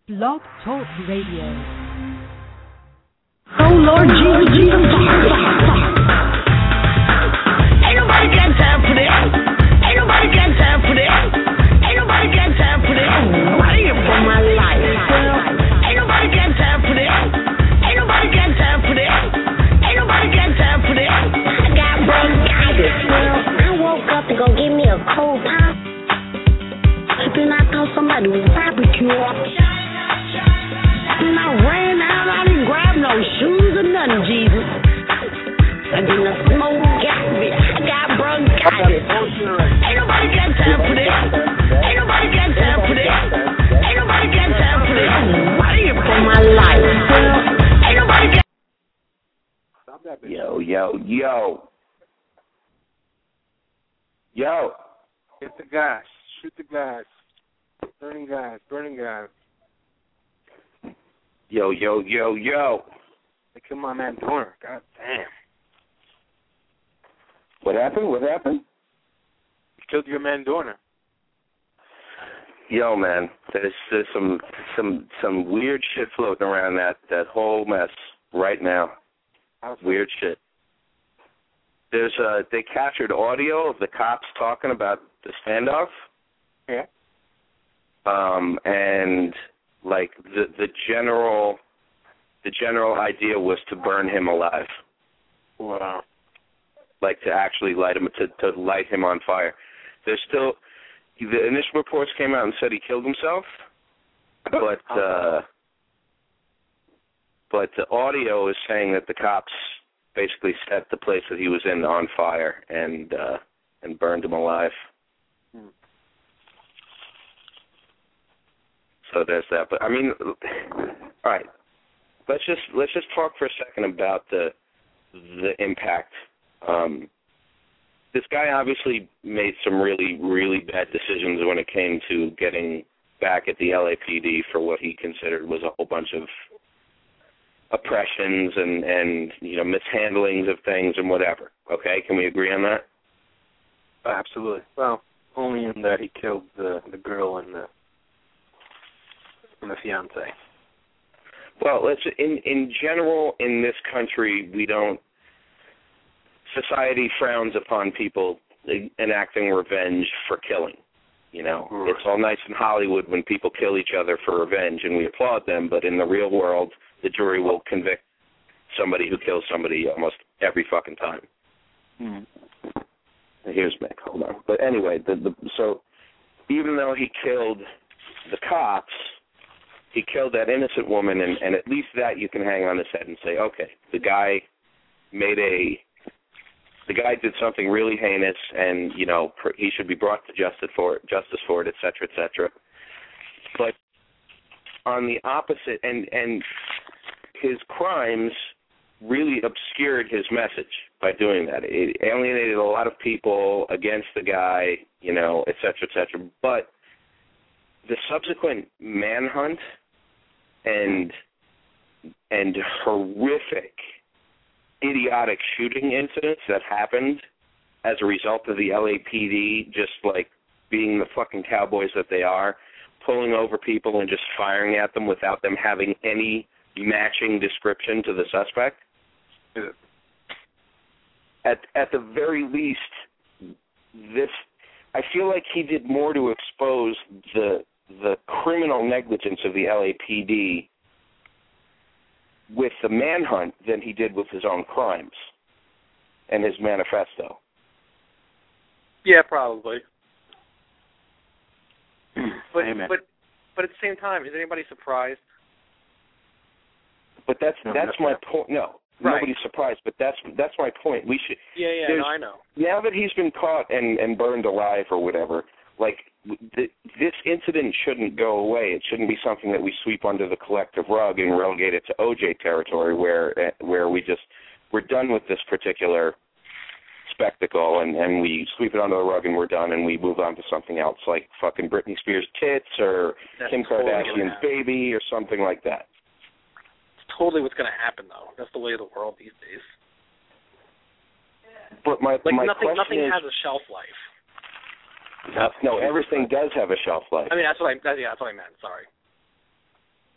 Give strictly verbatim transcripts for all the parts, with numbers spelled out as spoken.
Blog Talk Radio. Oh Lord Jesus, Jesus, ain't nobody got time for this. Ain't nobody got time for this. Ain't nobody got time for this. I'm running for my life. Ain't nobody got time for this. Ain't nobody got time for this. Ain't nobody got time for this. I got bronchitis. Well, I woke up to go get me a cold pop. Then I thought somebody was barbecue. And I ran out, I didn't grab no shoes or nothing, Jesus. And then the smoke got me. I got bronchitis. Ain't nobody got time for this. Ain't nobody got time for this. Ain't nobody got time for this. I'm running for my life. Ain't nobody got. Yo, yo, yo. Yo. Hit the guys. Shoot the guys. Burning guys. Burning guys. Yo, yo, yo, yo. They killed my man Dorner. God damn. What happened? What happened? You killed your man Dorner. Yo, man, there's, there's some some some weird shit floating around that, that whole mess right now. How's weird that? shit. There's uh, they captured audio of the cops talking about the standoff. Yeah. Um, and like the the general the general idea was to burn him alive. Wow. Like to actually light him to, to light him on fire. There's still the initial reports came out and said he killed himself, but uh, but the audio is saying that the cops basically set the place that he was in on fire and uh, and burned him alive. Hmm. So there's that. But I mean, all right. Let's just let's just talk for a second about the the impact. Um, this guy obviously made some really really bad decisions when it came to getting back at the L A P D for what he considered was a whole bunch of oppressions and and you know mishandlings of things and whatever. Okay, can we agree on that? Absolutely. Well, only in that he killed the the girl and the. and the fiance. Well, let's in in general in this country we don't. Society frowns upon people enacting revenge for killing. You know, right. It's all nice in Hollywood when people kill each other for revenge, and we applaud them. But in the real world, the jury will convict somebody who kills somebody almost every fucking time. Mm. Here's Mick. Hold on. But anyway, the, the so even though he killed the cops. He killed that innocent woman, and, and at least that you can hang on his head and say, okay, the guy made a, the guy did something really heinous, and you know pr- he should be brought to justice for it, justice for it, et cetera, et cetera. But on the opposite, and and his crimes really obscured his message by doing that. It alienated a lot of people against the guy, you know, et cetera, et cetera. But the subsequent manhunt and and horrific, idiotic shooting incidents that happened as a result of the L A P D just, like, being the fucking cowboys that they are, pulling over people and just firing at them without them having any matching description to the suspect. At at the very least, this I feel like he did more to expose the the criminal negligence of the L A P D with the manhunt than he did with his own crimes and his manifesto. Yeah, probably. but Amen. but but at the same time, is anybody surprised? But that's No, that's no, my no. point. No, Right. nobody's surprised. But that's that's my point. We should. Yeah, yeah, There's- no, I know. Now that he's been caught and, and burned alive or whatever, like th- this incident shouldn't go away. It shouldn't be something that we sweep under the collective rug and relegate it to O J territory, where where we just we're done with this particular spectacle and, and we sweep it under the rug and we're done and we move on to something else, like fucking Britney Spears' tits or That's Kim totally Kardashian's gonna baby or something like that. It's totally what's going to happen, though. That's the way of the world these days. But my Like my nothing, question nothing is, has a shelf life. no, everything does have a shelf life. I mean, that's what I. That, yeah, that's what I meant. Sorry.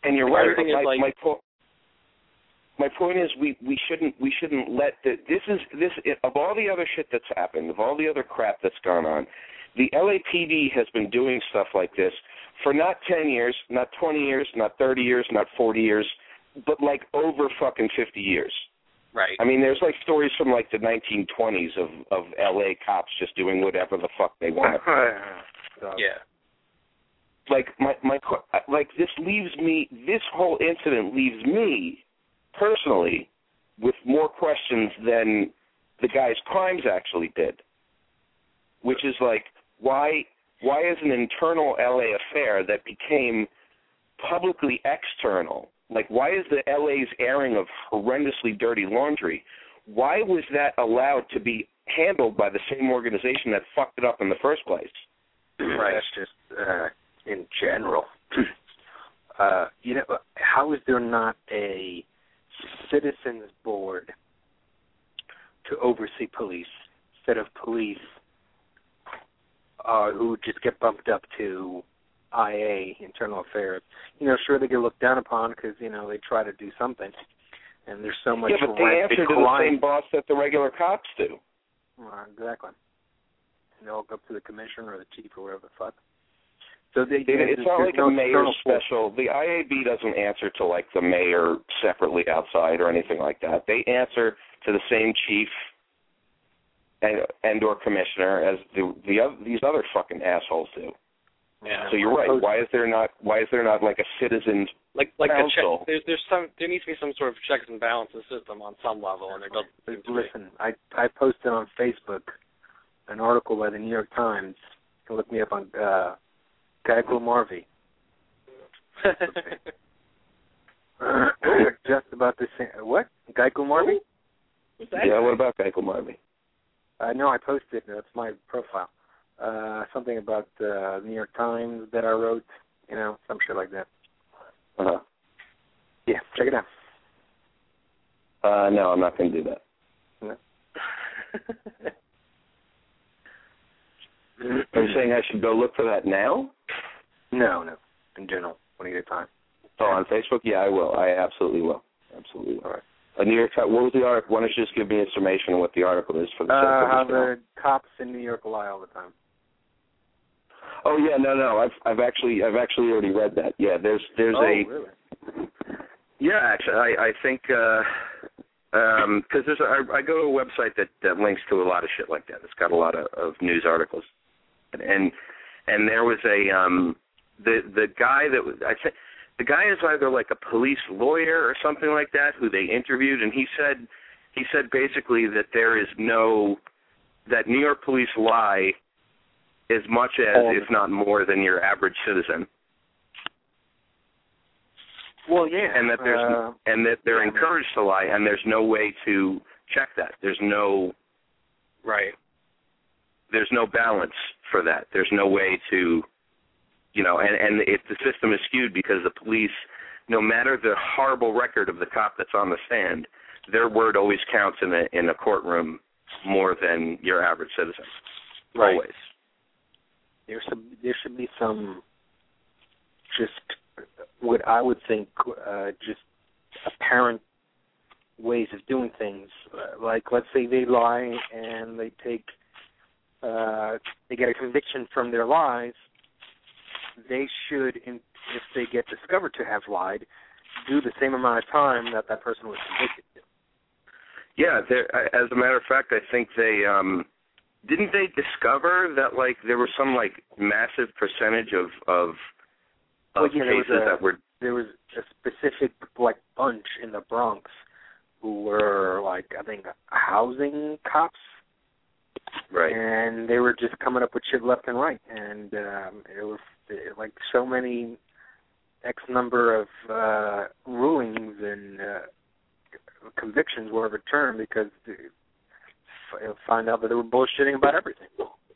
And you're right. Everything my, is like. My, po- my point is, we, we shouldn't we shouldn't let the this is this of all the other shit that's happened, of all the other crap that's gone on. The L A P D has been doing stuff like this for not ten years, not twenty years, not thirty years, not forty years, but like over fucking fifty years. Right. I mean, there's like stories from like the nineteen twenties of, of L A cops just doing whatever the fuck they want. Yeah. Like my my like this leaves me. This whole incident leaves me personally with more questions than the guy's crimes actually did. Which is like, why why is an internal L A affair that became publicly external? Like, why is the L A's airing of horrendously dirty laundry, why was that allowed to be handled by the same organization that fucked it up in the first place? Right. That's just uh, in general. uh, you know, how is there not a citizens board to oversee police instead of police uh, who just get bumped up to I A, Internal Affairs? You know, sure, they get looked down upon because, you know, they try to do something, and there's so much yeah, but they answer to the same boss that the regular cops do. Well, exactly. And they'll go up to the commissioner or the chief or whatever the fuck. So they, they, it's not like no a mayor force. special. The I A B doesn't answer to, like, the mayor separately outside or anything like that. They answer to the same chief and, and or commissioner as the, the these other fucking assholes do. Yeah. So you're right. Why is there not? Why is there not like a citizens like like council? The check, there's there's some there needs to be some sort of checks and balances system on some level, and there doesn't. Listen, I I posted on Facebook an article by the New York Times. You can look me up on uh, Geico Marvey. Just about the same. What? Geico Marvey? Yeah. What about Geico Marvey? Uh, no, I posted. That's my profile. Uh, something about uh, the New York Times that I wrote, you know, some shit like that. Uh-huh. Yeah, check it out. Uh, no, I'm not going to do that. No. Are you saying I should go look for that now? No, no, in general, when you get time. Oh, on Facebook? Yeah, I will. I absolutely will. Absolutely will. All right. A New York Times, what was the article? Why don't you just give me information on what the article is for the uh, sake how of the cops in New York lie all the time. Oh yeah, no, no. I've I've actually I've actually already read that. Yeah, there's there's oh, a. Really? Yeah, actually, I I think because uh, um, there's a, I, I go to a website that, that links to a lot of shit like that. It's got a lot of, of news articles, and and there was a um the the guy that was I think. The guy is either like a police lawyer or something like that who they interviewed, and he said he said basically that there is no that New York police lie as much as, um, if not more, than your average citizen. Well, yeah, and that there's uh, and that they're yeah, encouraged to lie, and there's no way to check that. There's no right. There's no balance for that. There's no way to. You know, and, and if the system is skewed because the police, no matter the horrible record of the cop that's on the stand, their word always counts in a in a courtroom more than your average citizen. Right. Always. There should there should be some just what I would think uh, just apparent ways of doing things. Uh, like let's say they lie and they take uh, they get a conviction from their lies. They should, if they get discovered to have lied, do the same amount of time that that person was convicted to. Yeah, as a matter of fact, I think they um, didn't they discover that like there was some like massive percentage of of, of well, yeah, cases there was a, that were there was a specific like bunch in the Bronx who were like I think housing cops. Right. And they were just coming up with shit left and right, and um, it was like so many X number of uh, rulings and uh, convictions were overturned because they find out that they were bullshitting about everything.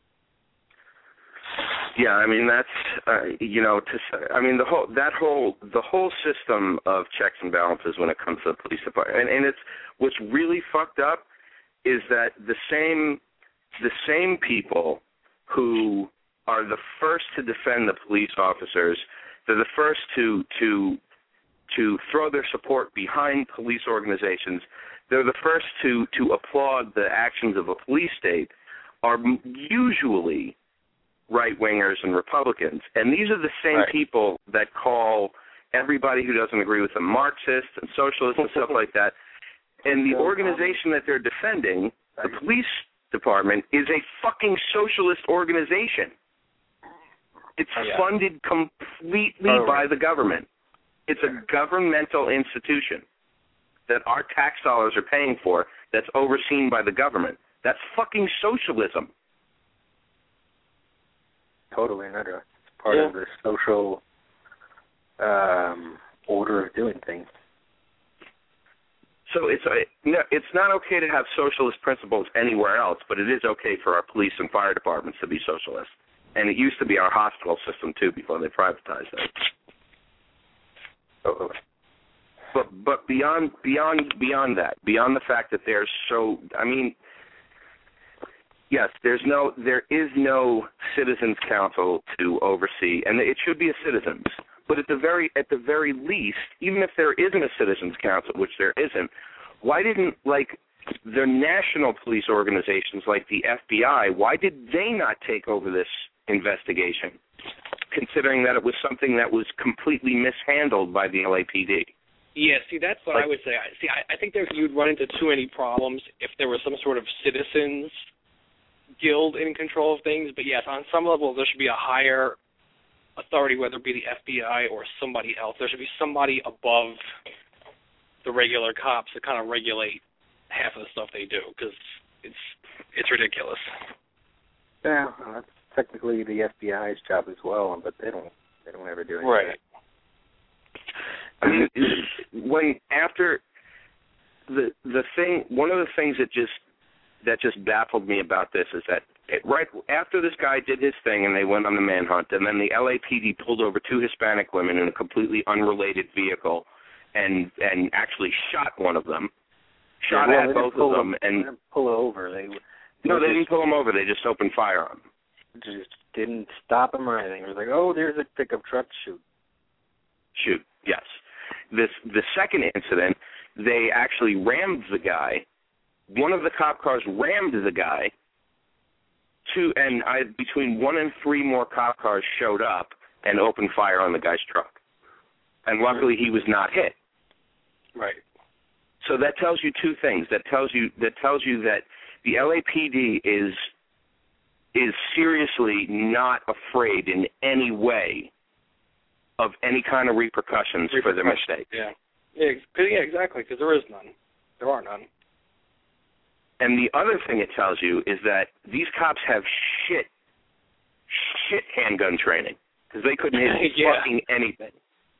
Yeah, I mean that's uh, you know to I mean the whole that whole the whole system of checks and balances when it comes to the police department, and, and it's what's really fucked up is that the same. The same people who are the first to defend the police officers, they're the first to to to throw their support behind police organizations, they're the first to, to applaud the actions of a police state, are usually right-wingers and Republicans. And these are the same right. people that call everybody who doesn't agree with them Marxists and socialists and stuff like that. And the organization that they're defending, the police department, is a fucking socialist organization. It's oh, yeah. funded completely oh, by right. the government. It's a governmental institution that our tax dollars are paying for that's overseen by the government. That's fucking socialism. Totally, another. It's part yeah. of the social um, order of doing things. So it's a, no, it's not okay to have socialist principles anywhere else, but it is okay for our police and fire departments to be socialist. And it used to be our hospital system, too, before they privatized it. Totally. But but beyond beyond beyond that, beyond the fact that they're so, I mean, yes, there's no there is no citizens council to oversee, and it should be a citizens. But at the very at the very least, even if there isn't a citizens council, which there isn't, why didn't like the national police organizations like the F B I? Why did they not take over this investigation, considering that it was something that was completely mishandled by the L A P D? Yeah, see, that's what like, I would say. I, see, I, I think there you'd run into too many problems if there was some sort of citizens guild in control of things. But yes, on some level, there should be a higher authority, whether it be the F B I or somebody else. There should be somebody above the regular cops to kind of regulate half of the stuff they do, because it's it's ridiculous. Yeah, well, that's technically the F B I's job as well, but they don't they don't ever do anything. Right. I mean, when after the the thing, one of the things that just that just baffled me about this is that it, right after this guy did his thing and they went on the manhunt, and then the L A P D pulled over two Hispanic women in a completely unrelated vehicle, and and actually shot one of them, shot yeah, well, at both of them, them, and they didn't pull over. They no, they didn't pull them over. They just opened fire on them. Just didn't stop them or anything. It was like, oh, there's a pickup truck, shoot. Shoot, yes. This the second incident, they actually rammed the guy. One of the cop cars rammed the guy. Two and I between one and three more cop cars showed up and opened fire on the guy's truck. And luckily he was not hit. Right. So that tells you two things. That tells you that tells you that the L A P D is is seriously not afraid in any way of any kind of repercussions, repercussions. for their mistake. Yeah. Yeah, yeah exactly, because there is none. There are none. And the other thing it tells you is that these cops have shit, shit handgun training, because they couldn't hit yeah. fucking anything.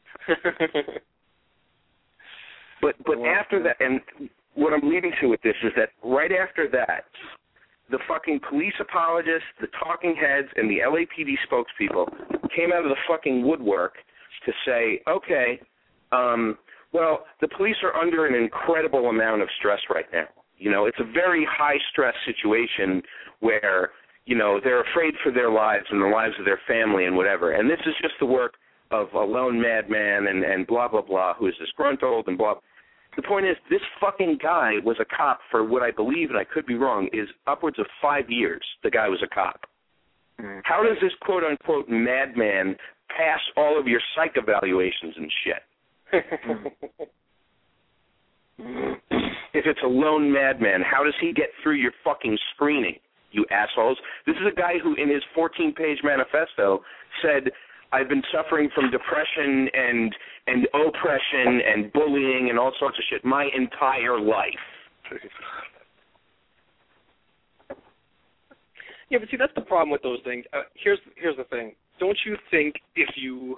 but but after that, and what I'm leading to with this is that right after that, the fucking police apologists, the talking heads, and the L A P D spokespeople came out of the fucking woodwork to say, okay, um, well, the police are under an incredible amount of stress right now. You know, it's a very high-stress situation where, you know, they're afraid for their lives and the lives of their family and whatever. And this is just the work of a lone madman and, and blah, blah, blah, who is disgruntled and blah. The point is, this fucking guy was a cop for what I believe, and I could be wrong, is upwards of five years the guy was a cop. Mm-hmm. How does this quote-unquote madman pass all of your psych evaluations and shit? If it's a lone madman, how does he get through your fucking screening, you assholes? This is a guy who, in his fourteen-page manifesto, said, I've been suffering from depression and and oppression and bullying and all sorts of shit my entire life. Yeah, but see, that's the problem with those things. Uh, here's here's the thing. Don't you think if you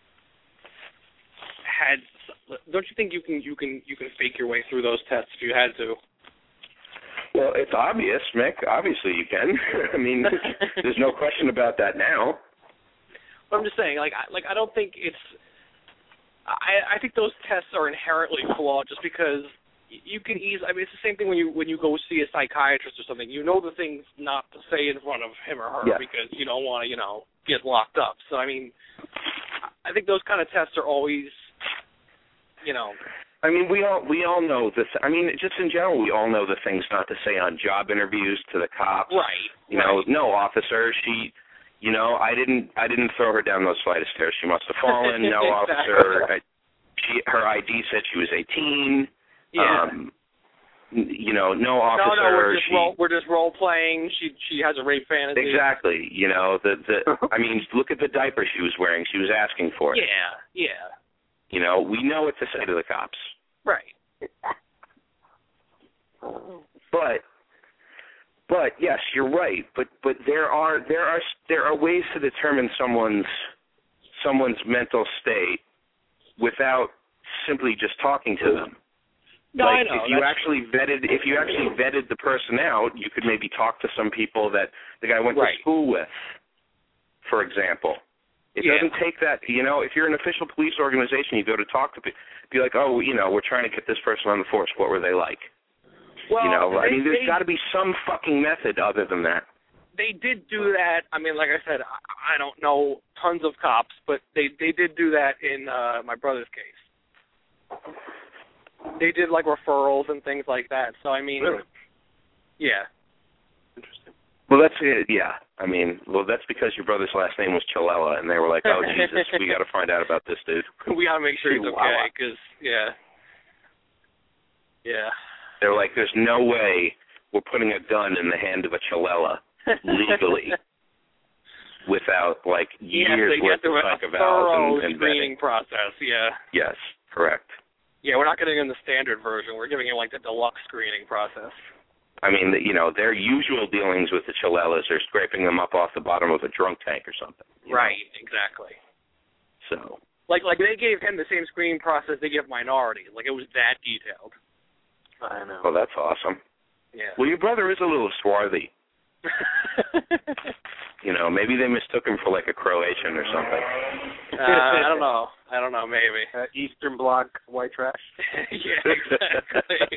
had, don't you think you can you can you can fake your way through those tests if you had to? Well, it's obvious, Mick. Obviously, you can. I mean, there's no question about that now. But I'm just saying, like, I, like I don't think it's. I I think those tests are inherently flawed, just because you can easily. I mean, it's the same thing when you when you go see a psychiatrist or something. You know the things not to say in front of him or her, yes, because you don't want to, you know, get locked up. So I mean, I think those kind of tests are always you know. I mean, we all we all know this. I mean, just in general, we all know the things not to say on job interviews to the cops. Right. You right. know, no, officer, she, you know, I didn't I didn't throw her down those flight of stairs. She must have fallen. No, exactly. officer. I, she her I D said she was eighteen. Yeah. Um, you know, no officer. No, no, we're just she, role we're just role playing. She she has a rape fantasy. Exactly. You know, the the. I mean, look at the diaper she was wearing. She was asking for it. Yeah. Yeah. You know, we know what to say to the cops. Right. But, but yes, you're right. But but there are there are there are ways to determine someone's someone's mental state without simply just talking to them. No, like I know. if you That's actually vetted if you actually vetted the person out, you could maybe talk to some people that the guy went right. to school with, for example. It yeah. doesn't take that, you know, if you're an official police organization, you go to talk to people, be like, oh, you know, we're trying to get this person on the force. What were they like? Well, you know, they, I mean, there's they, got to be some fucking method other than that. They did do that. I mean, like I said, I, I don't know tons of cops, but they, they did do that in uh, my brother's case. They did, like, referrals and things like that. So, I mean, really? Yeah. Interesting. Well, that's it, yeah. I mean, well, that's because your brother's last name was Chilella, and they were like, oh, Jesus, we got to find out about this dude. We got to make sure he's okay, because, yeah. Yeah. They were like, there's no way we're putting a gun in the hand of a Chilella legally without, like, years worth of psych evals and, and screening process, yeah. Yes, correct. Yeah, we're not getting in the standard version. We're giving him, like, the deluxe screening process. I mean, you know, their usual dealings with the Chilellas are scraping them up off the bottom of a drunk tank or something. Right, know? Exactly. So. Like, like they gave him the same screening process they give minorities. Like, it was that detailed. I know. Well, that's awesome. Yeah. Well, your brother is a little swarthy. You know, maybe they mistook him for, like, a Croatian or something. Uh, I don't know. I don't know, maybe. Uh, Eastern Bloc white trash? Yeah, exactly.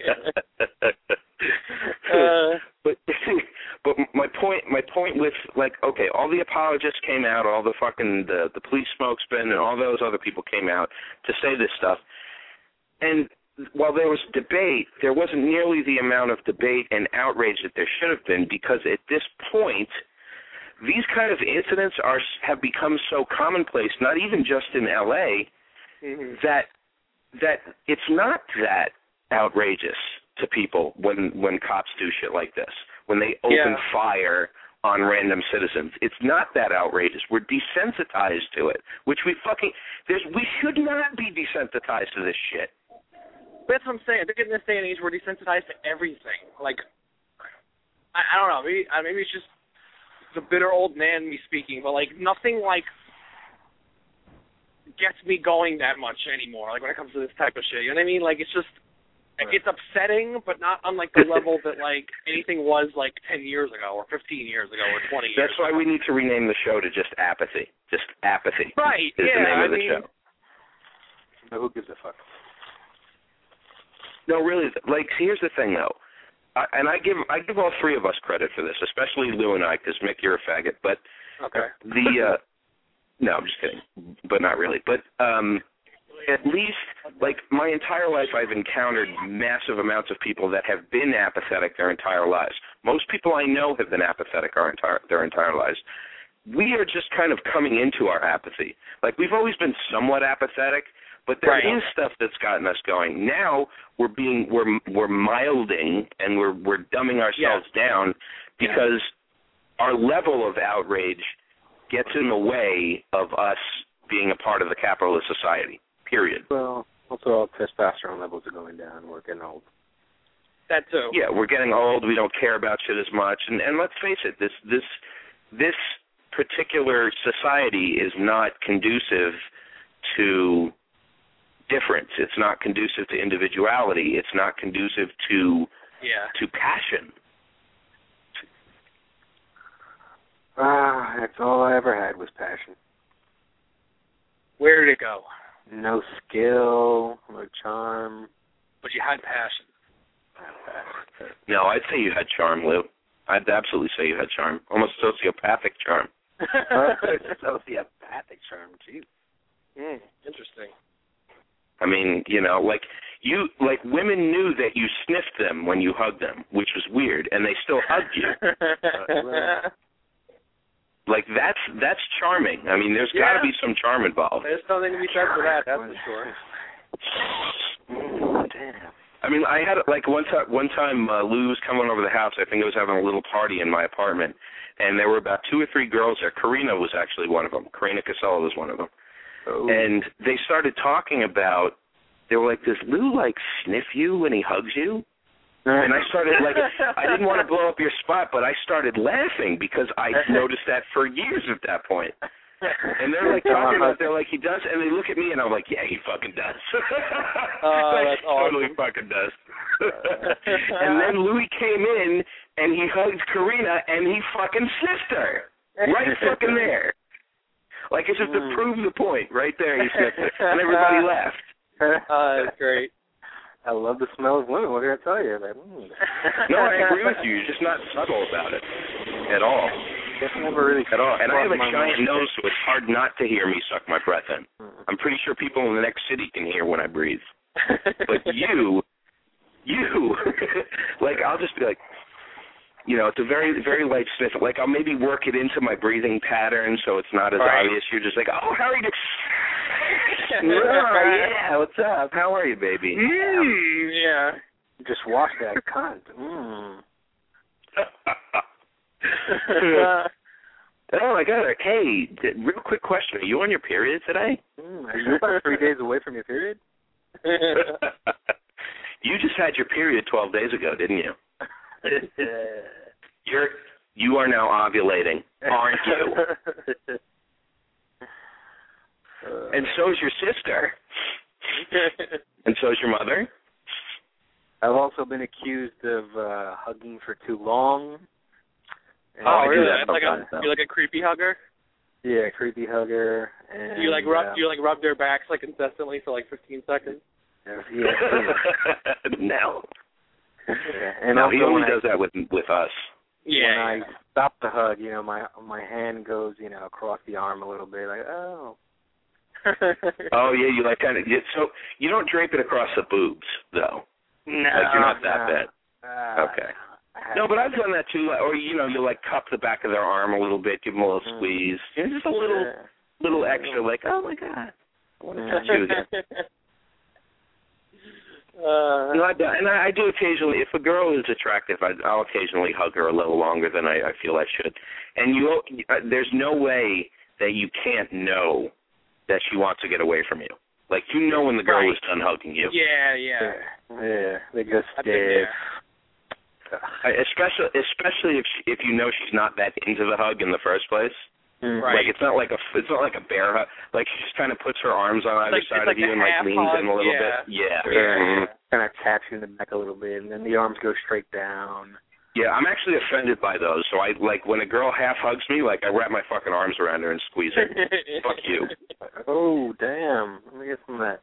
uh, but but my point my point with, like, okay, all the apologists came out, all the fucking, the, the police spokesman and all those other people came out to say this stuff. And while there was debate, there wasn't nearly the amount of debate and outrage that there should have been, because at this point, these kind of incidents are have become so commonplace, not even just in L A, mm-hmm. that that it's not that outrageous to people when when cops do shit like this, when they open yeah. fire on random citizens. It's not that outrageous. We're desensitized to it, which we fucking there's we should not be desensitized to this shit. That's what I'm saying. I think in this day and age, we're desensitized to everything. Like, I, I don't know. Maybe maybe it's just the bitter old man me speaking, but, like, nothing, like, gets me going that much anymore, like, when it comes to this type of shit. You know what I mean? Like, it's just, right. It's upsetting, but not on, like, the level that, like, anything was, like, ten years ago or fifteen years ago or twenty years That's why ago. we need to rename the show to just Apathy. Just Apathy. Right, is yeah, the name I of the mean, show. No, who gives a fuck? No, really, like, here's the thing, though. I, and I give I give all three of us credit for this, especially Lou and I, because Mick, you're a faggot. But okay. the uh, no, I'm just kidding, but not really. But um, at least, like, my entire life, I've encountered massive amounts of people that have been apathetic their entire lives. Most people I know have been apathetic our entire their entire lives. We are just kind of coming into our apathy. Like, we've always been somewhat apathetic, but there right. is stuff that's gotten us going. Now we're being we're we're milding and we're we're dumbing ourselves yeah. down because yeah. our level of outrage gets in the way of us being a part of the capitalist society. Period. Well, also all testosterone levels are going down. We're getting old. That too. Yeah, we're getting old. We don't care about shit as much. And and let's face it, this this this particular society is not conducive to difference. It's not conducive to individuality. It's not conducive to yeah. to passion. Ah, that's all I ever had was passion. Where did it go? No skill, no charm. But you had passion. No, I'd say you had charm, Lou. I'd absolutely say you had charm. Almost sociopathic charm. Sociopathic charm, jeez. Mm, interesting. I mean, you know, like you, like women knew that you sniffed them when you hugged them, which was weird, and they still hugged you. Like that's that's charming. I mean, there's yeah. got to be some charm involved. There's something to be said for that. That's for sure. Oh, damn. I mean, I had like one time. One time, uh, Lou was coming over the house. I think I was having a little party in my apartment, and there were about two or three girls there. Karina was actually one of them. Karina Casella was one of them. Oh. And they started talking about. They were like, "Does Lou like sniff you when he hugs you?" And I started, like, I didn't want to blow up your spot, but I started laughing because I noticed that for years at that point. And they're, like, talking about, they're like, he does, and they look at me, and I'm like, yeah, he fucking does. Oh, like, that's he totally awesome. fucking does. And then Louis came in, and he hugged Karina, and he fucking sniffed her. Right fucking there. Like, it's just to prove the point. Right there, he sniffed her. And everybody laughed. Oh, that's great. I love the smell of women. What can I tell you? Like, mm. No, I agree with you. You're just not subtle about it at all. It's never really at all. And I have a giant mind. nose, so it's hard not to hear me suck my breath in. Mm-hmm. I'm pretty sure people in the next city can hear when I breathe. But you, you, like I'll just be like, you know, it's a very, very light sniff. Like I'll maybe work it into my breathing pattern so it's not as right. obvious. You're just like, oh, how are you? Oh, yeah, what's up? How are you, baby? Mm, yeah. Just wash that cunt. Mm. Oh, my God. Hey, real quick question. Are you on your period today? Mm, are you about three days away from your period? You just had your period twelve days ago, didn't you? You're, you are now ovulating, aren't you? Uh, and so is your sister. And so is your mother. I've also been accused of uh, hugging for too long. And oh, really? That's like a, you're like a creepy hugger? Yeah, creepy hugger. And, you like rub uh, you like rub their backs like incessantly for like fifteen seconds? Yeah. yeah. No. Yeah. And no, he only I, does that with with us. Yeah. When I stop the hug, you know, my my hand goes, you know, across the arm a little bit, like, oh. Oh yeah, you like kind of so you don't drape it across the boobs though. No, like you're not that no. bad. Uh, okay. No, but I've done that too. Or you know, you like cup the back of their arm a little bit, give them a little mm. squeeze, you know, just a little, yeah. little extra. Like, oh my God, I want to touch you again. Uh, no, I do, and I, I do occasionally. If a girl is attractive, I, I'll occasionally hug her a little longer than I, I feel I should. And you, uh, there's no way that you can't know that she wants to get away from you. Like, you know when the girl right. is done hugging you. Yeah, yeah. Yeah, they just stiff. Especially, especially if she, if you know she's not that into the hug in the first place. Mm. Right. Like it's not like a it's not like a bear hug. Like she just kind of puts her arms on either like, side like of you and like leans hug, in a little yeah. bit. Yeah. yeah. Mm-hmm. Kind of taps you in the back a little bit, and then the arms go straight down. Yeah, I'm actually offended by those. So I like when a girl half hugs me, like I wrap my fucking arms around her and squeeze her. Fuck you. Oh damn! Let me get some of that.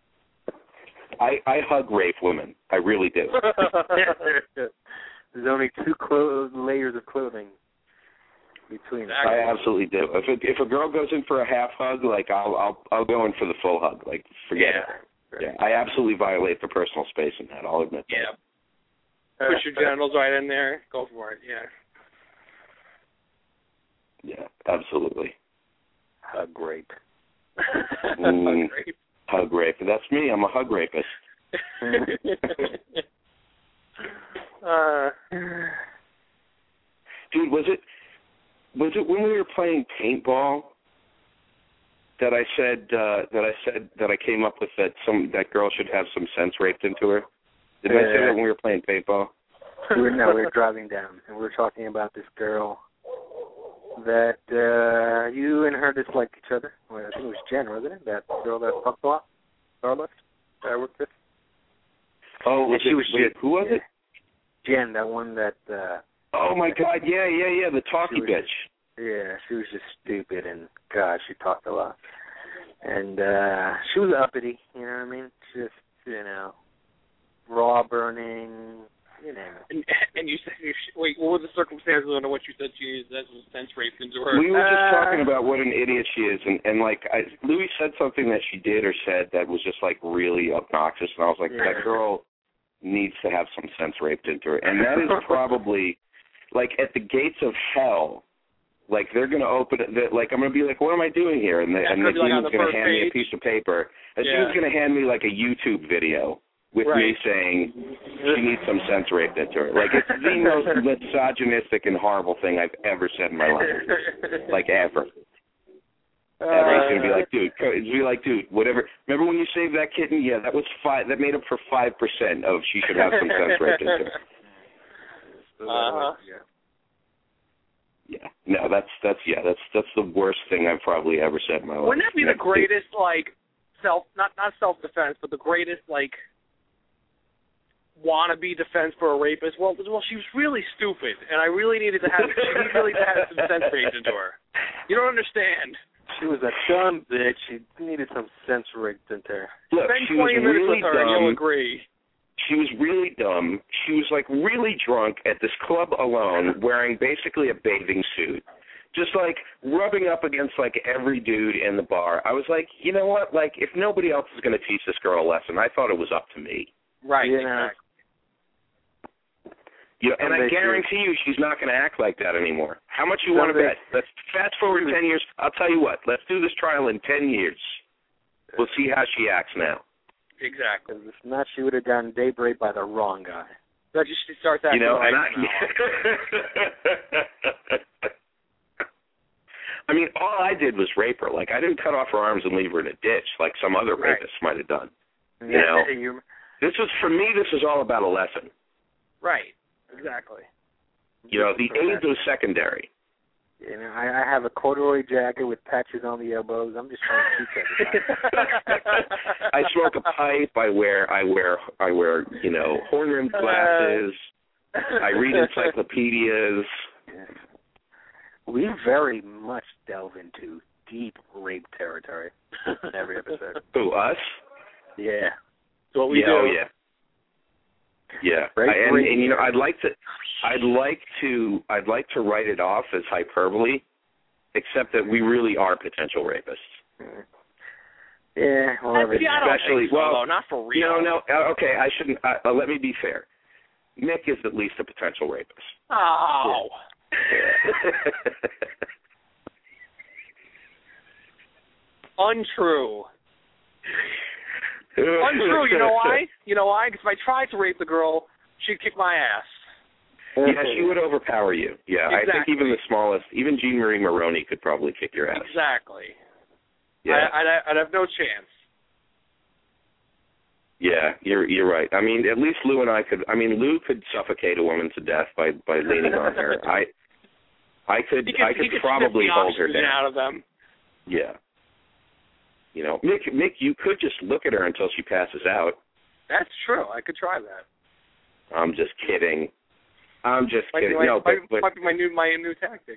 I I hug rape women. I really do. There's only two clo- layers of clothing between us. I absolutely do. If a, if a girl goes in for a half hug, like I'll I'll I'll go in for the full hug. Like forget yeah. it. Yeah, I absolutely violate the personal space in that. I'll admit yeah. that. Push your genitals right in there. Go for it. Yeah. Yeah, absolutely. Hug rape. Mm, hug rape. Hug rape. That's me. I'm a hug rapist. uh, Dude, was it was it when we were playing paintball that I said uh, that I said that I came up with that some that girl should have some sense raped into her? Did yeah. I say that when we were playing paintball? We were, no, we were driving down, and we were talking about this girl that uh, you and her disliked each other. Well, I think it was Jen, wasn't it? That girl that fucked off, Starlight, that I worked with. Oh, was she it, was wait, who was yeah. it? Jen, that one that. Uh, Oh my God! Yeah, yeah, yeah. The talky was, bitch. Yeah, she was just stupid, and God, she talked a lot. And uh, she was uppity, you know what I mean? Just, you know, raw burning, You name it. And, and you said, wait, what were the circumstances under which you said she used that was sense raped into her? We were just Uh, talking about what an idiot she is, and, and like, I, Louis said something that she did or said that was just, like, really obnoxious, and I was like, Yeah. that girl needs to have some sense raped into her. And that is probably, like, at the gates of hell, like, they're going to open it, like, I'm going to be like, what am I doing here? And the, That's and gonna the be, like, on demon's the going to first hand me a page. piece of paper. And Yeah. she was going to hand me, like, a YouTube video with Right. me saying she needs some sense raped into her. Like, it's the most misogynistic and horrible thing I've ever said in my life. Like, ever. Uh, Ever. He's going to be like, dude, co- he's going to be like, dude, whatever. Remember when you saved that kitten? Yeah, that was five, that made up for five percent of she should have some sense raped into her. Uh-huh. Yeah. No, that's, that's, yeah, that's, that's the worst thing I've probably ever said in my life. Wouldn't that be the greatest, like, self, not not self-defense, but the greatest, like, wannabe defense for a rapist? Well, well, she was really stupid, and I really needed to have, she really to have some sense raped into her. You don't understand. She was a dumb bitch. She needed some sense raped into her. Look, Spend she was twenty minutes really with her, and dumb. you'll agree. She was really dumb. She was, like, really drunk at this club alone, wearing basically a bathing suit, just, like, rubbing up against, like, every dude in the bar. I was like, you know what? Like, if nobody else is going to teach this girl a lesson, I thought it was up to me. Right, Yeah. exactly. You know, and I Someday guarantee you she's not going to act like that anymore. How much you want to Someday- bet? Let's fast forward ten years. I'll tell you what. Let's do this trial in ten years. We'll see how she acts now. Exactly. Because if not, she would have gotten date raped by the wrong guy. That just she starts acting You know, right and I, now. I mean, all I did was rape her. Like, I didn't cut off her arms and leave her in a ditch like some other Right. rapists might have done. You know, you, this was, for me, this was all about a lesson. Right. Exactly. You know, the AIDS was secondary. You know, I, I have a corduroy jacket with patches on the elbows. I'm just trying to teach everybody. I smoke a pipe. I wear, I wear, I wear, you know, horn-rimmed glasses. I read encyclopedias. We very much delve into deep rape territory in every episode. Who, us? Yeah. That's what we yeah, do. Oh, yeah. Yeah, Rape, I, and, rape. and you know, I'd like to, I'd like to, I'd like to write it off as hyperbole, except that we really are potential rapists. Yeah, well, I, everything. I don't Especially- think so, well, though. Not for real. No, no, uh, okay, I shouldn't. Uh, uh, let me be fair. Nick is at least a potential rapist. Oh. Untrue. Untrue. You know why? You know why? Because if I tried to rape the girl, she'd kick my ass. Yeah, she would overpower you. Yeah, I think Exactly. even the smallest, even Jean Marie Maroney could probably kick your ass. Exactly. Yeah, I, I'd, I'd have no chance. yeah, you're you're right. I mean, at least Lou and I could. I mean, Lou could suffocate a woman to death by by leaning on her. I I could He could, I could he could probably sniff the hold her oxygen down. out of them. Yeah. You know, Mick, Mick, you could just look at her until she passes out. That's true. I could try that. I'm just kidding. I'm just Might kidding. be, no, might, but, might, but might be my new my new tactic.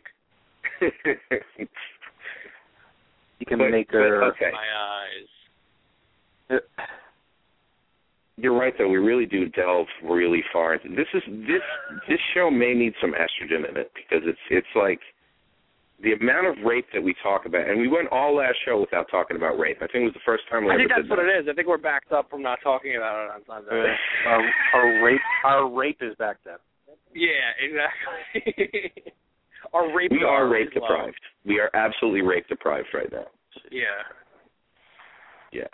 You can but, make but, her. okay. My eyes. You're right, though. We really do delve really far into this. Is this this show may need some estrogen in it because it's it's like the amount of rape that we talk about, and we went all last show without talking about rape. I think it was the first time we I ever think that's did what that. it is. I think we're backed up from not talking about it on Sunday. our, our rape, our rape is backed up. Yeah, exactly. Our rape. We are is rape low. deprived. We are absolutely rape deprived right now. Yeah. Yeah.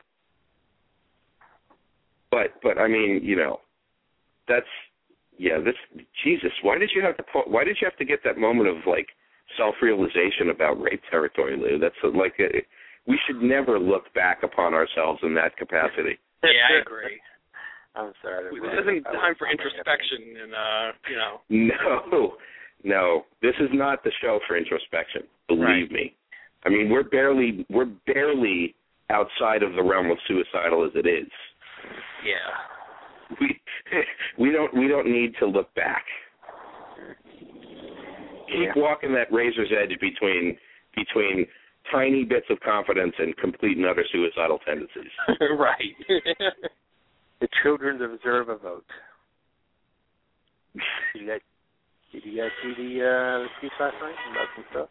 But but I mean, you know, that's yeah. This Jesus. Why did you have to? po- Why did you have to get that moment of like self-realization about rape territory, Lou? That's a, like a, we should never look back upon ourselves in that capacity. Yeah, I agree. I'm sorry. This isn't time for introspection and uh, you know. No, no. This is not the show for introspection. Believe Right. me. I mean, we're barely we're barely outside of the realm of suicidal as it is. Yeah. We we don't we don't need to look back. Keep walking that razor's edge between between tiny bits of confidence and complete and utter suicidal tendencies. Right. The children deserve a vote. Did you guys, did you guys see the uh, speech last night about some stuff?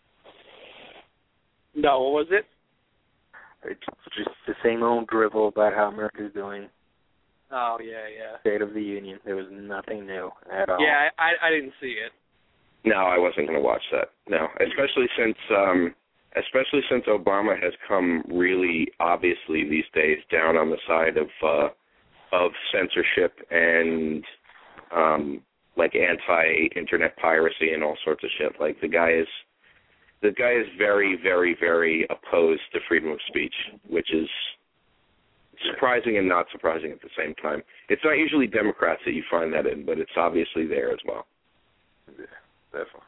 No, what was it? It's just the same old drivel about how America's doing. Oh, yeah, yeah. State of the Union. There was nothing new at all. Yeah, I, I didn't see it. No, I wasn't going to watch that. No, especially since um, especially since Obama has come really obviously these days down on the side of uh, of censorship and um, like anti-internet piracy and all sorts of shit. Like the guy is the guy is very, very, very opposed to freedom of speech, which is surprising and not surprising at the same time. It's not usually Democrats that you find that in, but it's obviously there as well. Yeah, definitely.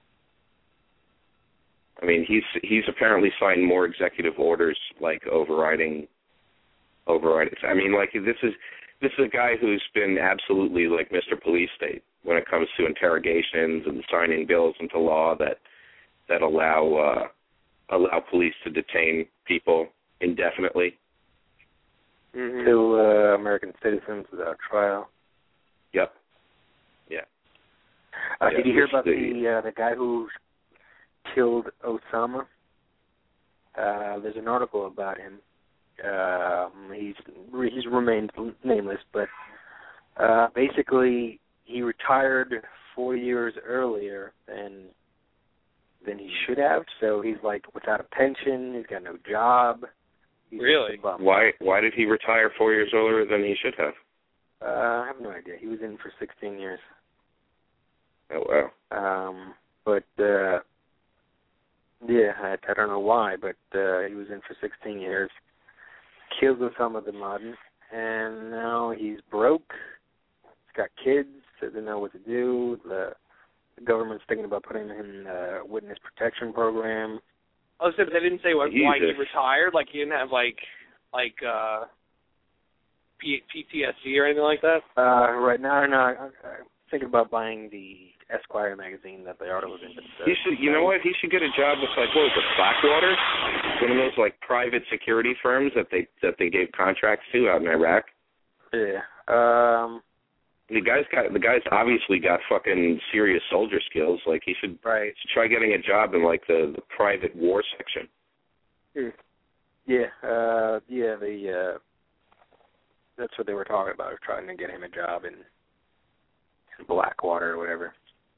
I mean, he's he's apparently signed more executive orders like overriding overriding. I mean, like this is this is a guy who's been absolutely like Mister Police State when it comes to interrogations and signing bills into law that that allow uh, allow police to detain people indefinitely. Mm-hmm. To uh, American citizens without trial. Yep. Yeah. Uh, yeah did you hear about the the uh, the guy who killed Osama? Uh, there's an article about him. Uh, he's he's remained nameless, but uh, basically he retired four years earlier than than he should have. So he's like without a pension. He's got no job. He's really? Why why did he retire four years earlier than he should have? Uh, I have no idea. He was in for sixteen years. Oh wow. Um, but uh, yeah, I, I don't know why, but uh, he was in for sixteen years. Killed Osama bin Laden, and now he's broke. He's got kids. Doesn't know what to do. The, the government's thinking about putting him in a witness protection program. Oh, so they didn't say what, why he Jesus. retired? Like he didn't have like like uh, P- PTSD or anything like that? Uh, right now, no, I, I'm thinking about buying the Esquire magazine that the article was in. But, uh, He should, you know what? He should get a job with like what was it, Blackwater, one of those like private security firms that they that they gave contracts to out in Iraq. Yeah. Um. The guy's got the guy's obviously got fucking serious soldier skills. Like he should, right. should try getting a job in like the, the private war section. Yeah. Uh. Yeah. The. Uh, that's what they were talking about. Trying to get him a job in, in Blackwater or whatever.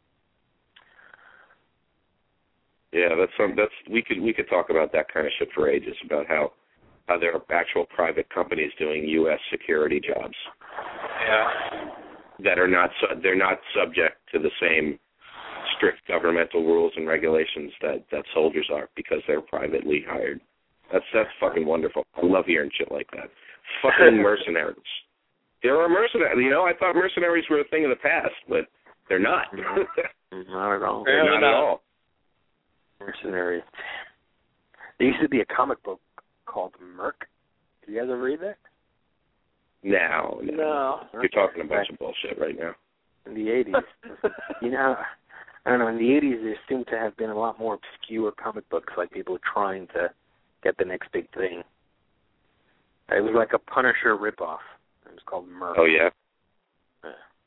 Yeah, that's some. That's we could we could talk about that kind of shit for ages about how how there are actual private companies doing U S security jobs. Yeah. That are not su- they're not subject to the same strict governmental rules and regulations that, that soldiers are because they're privately hired. That's that's fucking wonderful. I love hearing shit like that. Fucking mercenaries. There are mercenaries. You know, I thought mercenaries were a thing of the past, but they're not. Not at all. They're not, not at all. Mercenaries. There used to be a comic book called Merc. Did you guys ever read that? No, no. No. You're talking a bunch of bullshit right now. In the eighties. You know, I don't know, in the eighties there seemed to have been a lot more obscure comic books, like people trying to get the next big thing. It was like a Punisher ripoff. It was called Merc. Oh, yeah? Yeah.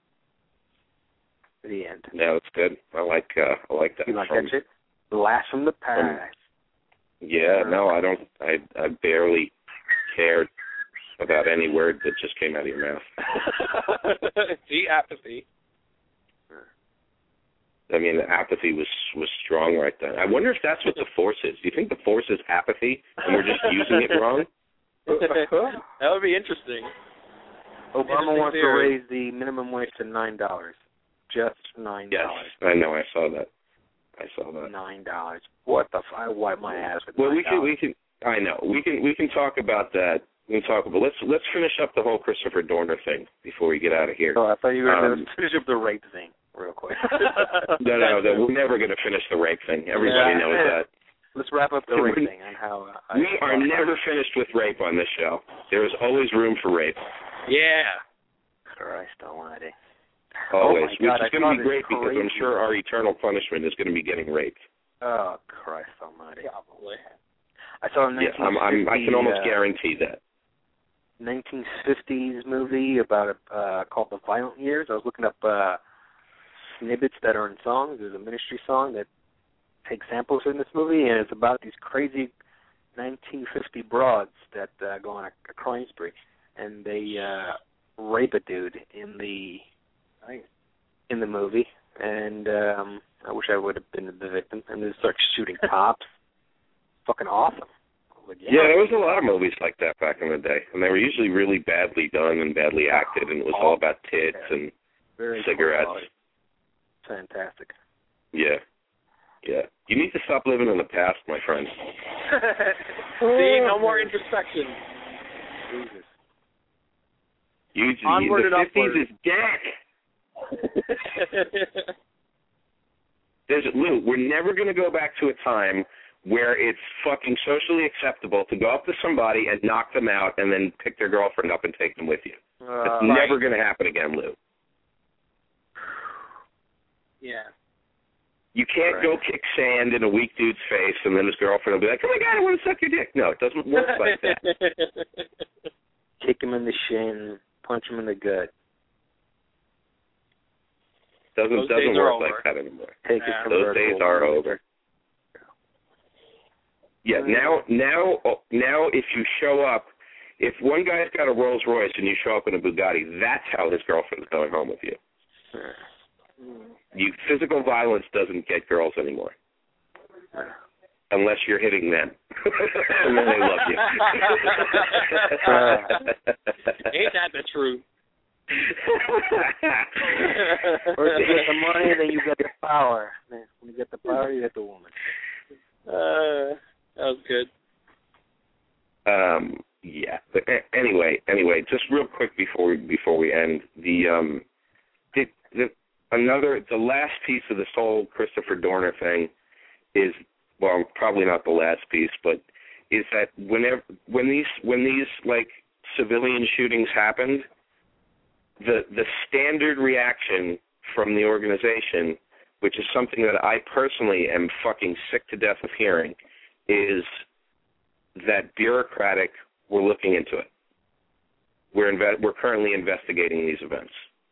The end. No, it's good. I like uh, I like that. You like from, that shit? Blast from the past. Yeah, no, I don't. I I barely cared about any word that just came out of your mouth. See, apathy. I mean, the apathy was was strong right then. I wonder if that's what the force is. Do you think the force is apathy and we're just using it wrong? That would be interesting. Obama interesting wants theory. to raise the minimum wage to nine dollars. Just nine dollars. Yes, I know. I saw that. I saw that. Nine dollars. What the? F- I wipe my ass with. Well, nine we can. We can. I know. We can. We can talk about that. We can talk about. Let's let's finish up the whole Christopher Dorner thing before we get out of here. Oh, I thought you were um, going to finish up the rape thing real quick. no, no, no. We're never going to finish the rape thing. Everybody Yeah. knows that. Let's wrap up the rape thing and how. Uh, I We are never finished with rape on this show. There is always room for rape. Yeah. Christ Almighty. Always. Oh my God, Which is I going to saw be this great because I'm crazy- sure our eternal punishment is going to be getting raped. Oh Christ Almighty. Probably. I saw a Yeah, I'm, I'm, I can almost uh, guarantee that. nineteen fifties movie about uh, called The Violent Years. I was looking up uh, snippets that are in songs. There's a Ministry song that takes samples in this movie, and it's about these crazy nineteen fifty broads that uh, go on a, a crime spree, and they uh, rape a dude in the in the movie. And um, I wish I would have been the victim. And they start shooting cops. Fucking awesome. Like, yeah, yeah, there was a lot of movies like that back in the day, and they were usually really badly done and badly acted, and it was all about tits and Very cigarettes. Cool. Fantastic. Yeah. Yeah. You need to stop living in the past, my friend. See, no more introspection. Jesus. You, Onward the and fifties upward. is dead. There's, Lou, we're never going to go back to a time where it's fucking socially acceptable to go up to somebody and knock them out and then pick their girlfriend up and take them with you. Uh, It's never going to happen again, Lou. Yeah. You can't Right. go kick sand in a weak dude's face and then his girlfriend will be like, oh, my God, I want to suck your dick. No, it doesn't work like that. Kick him in the shin, punch him in the gut. Doesn't Those doesn't days are work like over. that anymore. Take Yeah. his Those days are over. Yeah, now now now if you show up, if one guy's got a Rolls Royce and you show up in a Bugatti, that's how his girlfriend's going home with you. You physical violence doesn't get girls anymore. Unless you're hitting them. And then they love you. Ain't that the truth? First you get the money, then you get the power. When you get the power, you get the woman. Uh, that was good. Um, yeah. But a- anyway, anyway, just real quick before we before we end, the um, the, the another the last piece of this whole Christopher Dorner thing is, well, probably not the last piece, but is that whenever when these when these like civilian shootings happened, the the standard reaction from the organization, which is something that I personally am fucking sick to death of hearing, is that bureaucratic, we're looking into it. We're inve- we're currently investigating these events.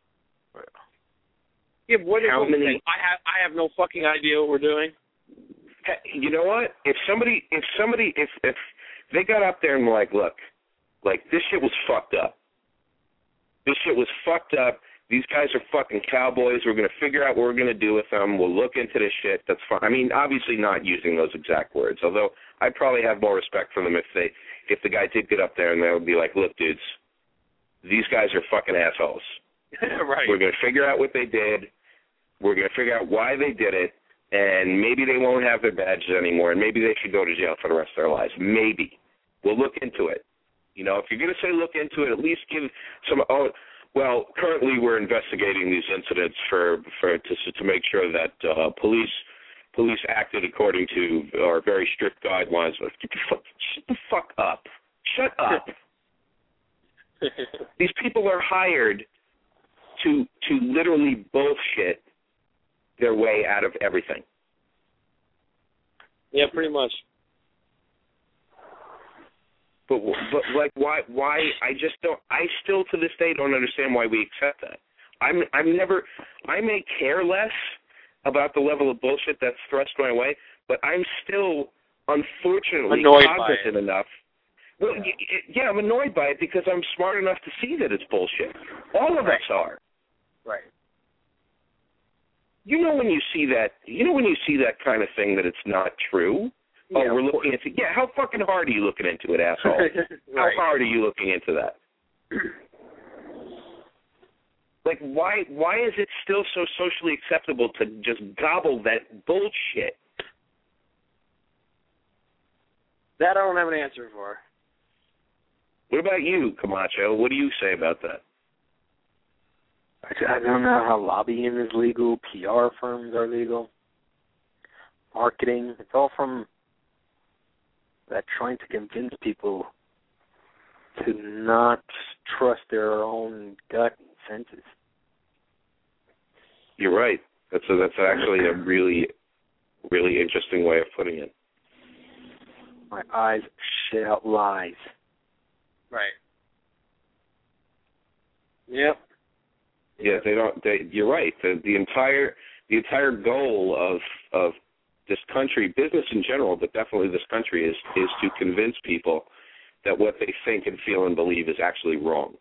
Yeah, but what is How what many- we say? I have I have no fucking idea what we're doing. Hey, you know what? If somebody, if somebody, if if they got up there and were like, look, like this shit was fucked up. This shit was fucked up. These guys are fucking cowboys. We're going to figure out what we're going to do with them. We'll look into this shit. That's fine. I mean, obviously not using those exact words, although I'd probably have more respect for them if they, if the guy did get up there and they would be like, look, dudes, these guys are fucking assholes. Right. We're going to figure out what they did. We're going to figure out why they did it, and maybe they won't have their badges anymore, and maybe they should go to jail for the rest of their lives. Maybe. We'll look into it. You know, if you're going to say look into it, at least give some, oh, well, currently we're investigating these incidents for, for to, to make sure that uh, police police acted according to our very strict guidelines. Get the fuck, shut the fuck up. Shut up. These people are hired to to literally bullshit their way out of everything. Yeah, pretty much. But but like why why I just don't I still to this day don't understand why we accept that. I'm I'm never I may care less about the level of bullshit that's thrust my way, but I'm still unfortunately Annoyed by cognizant it. enough. Well, y- y- yeah, I'm annoyed by it because I'm smart enough to see that it's bullshit. All of Right. us are. Right. You know when you see that. You know when you see that kind of thing that it's not true. Yeah, oh, we're of looking into. Yeah, how fucking hard are you looking into it, asshole? How Right. hard are you looking into that? Like, why? Why is it still so socially acceptable to just gobble that bullshit? That I don't have an answer for. What about you, Camacho? What do you say about that? I don't know how lobbying is legal, P R firms are legal, marketing. It's all from that trying to convince people to not trust their own gut senses. You're right. That's a, that's actually a really, really interesting way of putting it. My eyes shit out lies. Right. Yep. Yeah, they don't. They, you're right. The, the entire the entire goal of of this country, business in general, but definitely this country, is is to convince people that what they think and feel and believe is actually wrong.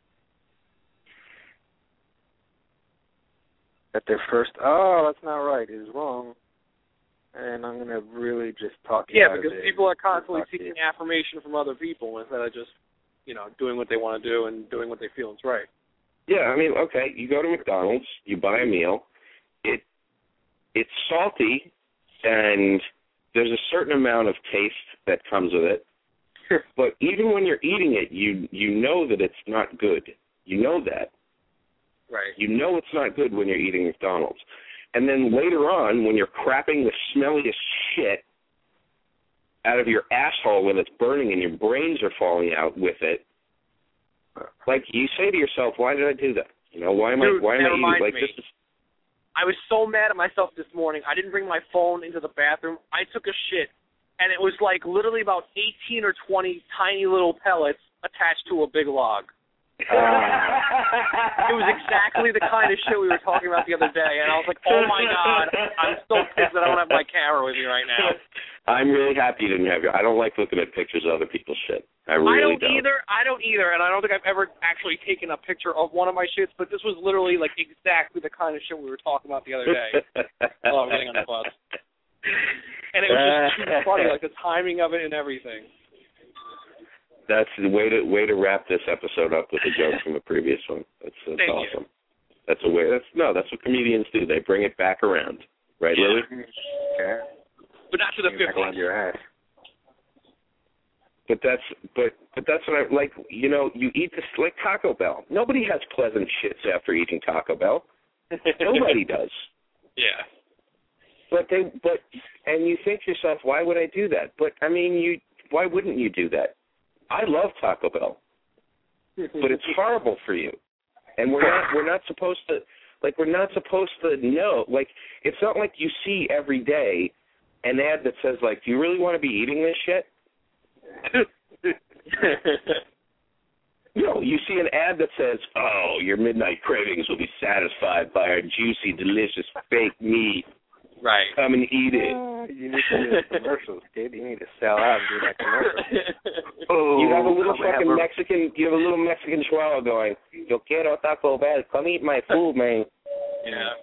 That their first, oh, that's not right, is wrong. And I'm going to really just talk you Yeah, out because of it. people are constantly Talk to seeking you. affirmation from other people instead of just, you know, doing what they want to do and doing what they feel is right. Yeah, I mean, okay, you go to McDonald's, you buy a meal, it it's salty, and there's a certain amount of taste that comes with it. But even when you're eating it, you you know that it's not good. You know that. Right. You know it's not good when you're eating McDonald's. And then later on, when you're crapping the smelliest shit out of your asshole when it's burning and your brains are falling out with it, like you say to yourself, why did I do that? You know, why am Dude, I why am that I eating reminds like me. this? Is, I was so mad at myself this morning. I didn't bring my phone into the bathroom. I took a shit, and it was like literally about eighteen or twenty tiny little pellets attached to a big log. Uh, It was exactly the kind of shit we were talking about the other day, and I was like, oh, my God, I'm so pissed that I don't have my camera with me right now. I'm really happy you didn't have your. I don't like looking at pictures of other people's shit. I I really don't, either. I don't either, and I don't think I've ever actually taken a picture of one of my shits, but this was literally like exactly the kind of shit we were talking about the other day. Oh, I'm getting on the bus. And it was just too funny, like the timing of it and everything. That's the way to way to wrap this episode up with a joke from the previous one. That's, that's Thank awesome. you. That's a way. That's no. That's what comedians do. They bring it back around, right, Yeah. Lily? okay. But not to the You're back on fifties. your ass. But that's but but that's what I like. You know, you eat this like Taco Bell. Nobody has pleasant shits after eating Taco Bell. Nobody does. Yeah. But they but and you think to yourself, why would I do that? But I mean, you why wouldn't you do that? I love Taco Bell, but it's horrible for you. And we're not we're not supposed to like we're not supposed to know. Like it's not like you see every day an ad that says like, do you really want to be eating this shit? No, you see an ad that says, oh, your midnight cravings will be satisfied by our juicy, delicious fake meat. Right. Come and eat it. Uh, you need to do the commercials, kid. You need to sell out and do that commercial. Oh, you have a little come fucking have a- Mexican. You have a little Mexican chihuahua going. Yo quiero Taco Bell. Come eat my food, man. Yeah.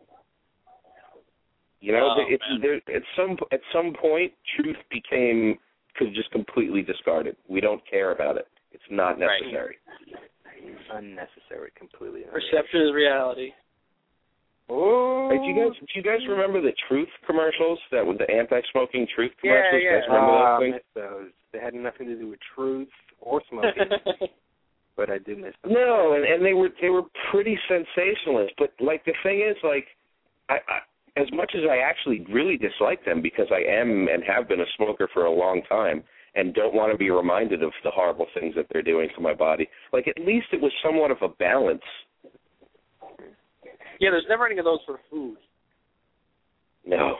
You know, Oh, it's man. there. At some at some point, truth became just completely discarded. We don't care about it. It's not Right. necessary. Unnecessary, completely. Perception is reality. Oh. Hey, do you guys do you guys remember the Truth commercials? That with the anti-smoking Truth Yeah, commercials? yeah. You guys remember Ah, those I things? miss those. They had nothing to do with truth or smoking, but I do miss them. No, and, and they were they were pretty sensationalist. But like the thing is, like, I, I as much as I actually really dislike them because I am and have been a smoker for a long time and don't want to be reminded of the horrible things that they're doing to my body. Like at least it was somewhat of a balance. Yeah, there's never any of those for food. No.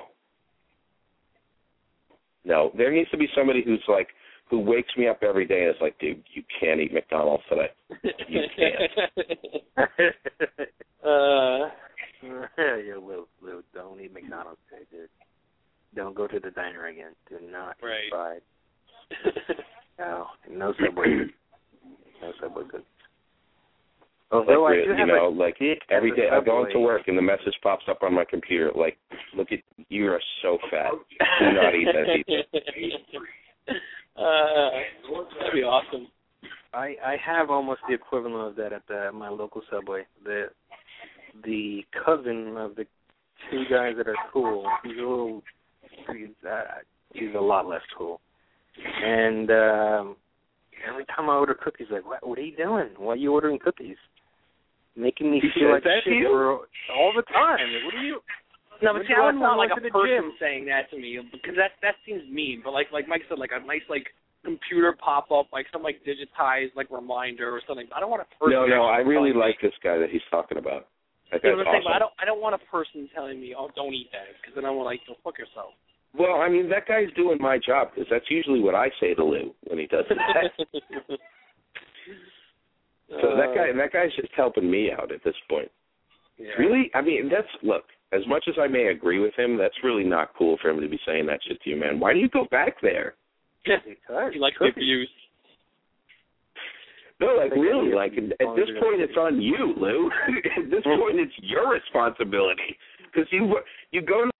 No, there needs to be somebody who's like, who wakes me up every day and is like, dude, you can't eat McDonald's today. You can't. uh, Yo, Lil, Lil, don't eat McDonald's today, dude. Don't go to the diner again. Do not Right. eat fried. No, no Subway. No Subway goods. Although Like, I do you have know, a, like every day I go into work and the message pops up on my computer, like, look at, you are so fat. Do not eat that pizza. uh, that'd be awesome. I, I have almost the equivalent of that at the, my local Subway. The the cousin of the two guys that are cool. He's a little, he's, uh, he's a lot less cool. And um, every time I order cookies, like, what, what are you doing? Why are you ordering cookies? Making me He feel says like that to shit you? for, all the time. Like, what are you? No, but When's see, the I last would time not you like went a to the person gym? saying that to me because that that seems mean. But like like Mike said, like a nice like computer pop up, like some like digitized like reminder or something. I don't want a person. No, no, I really telling me- like this guy that he's talking about. That You guy's know what I'm saying? But I awesome. don't I don't want a person telling me, oh, don't eat that, because then I'm like, go fuck yourself. Well, I mean, that guy's doing my job because that's usually what I say to Lou when he does that. So know, that guy that guy's just helping me out at this point. Yeah. Really? I mean, that's, look, as much as I may agree with him, that's really not cool for him to be saying that shit to you, man. Why do you go back there? Yeah, he likes the abuse. No, like, really, like, at, at this point, it's on you, Lou. At this point, it's your responsibility. Because you, you go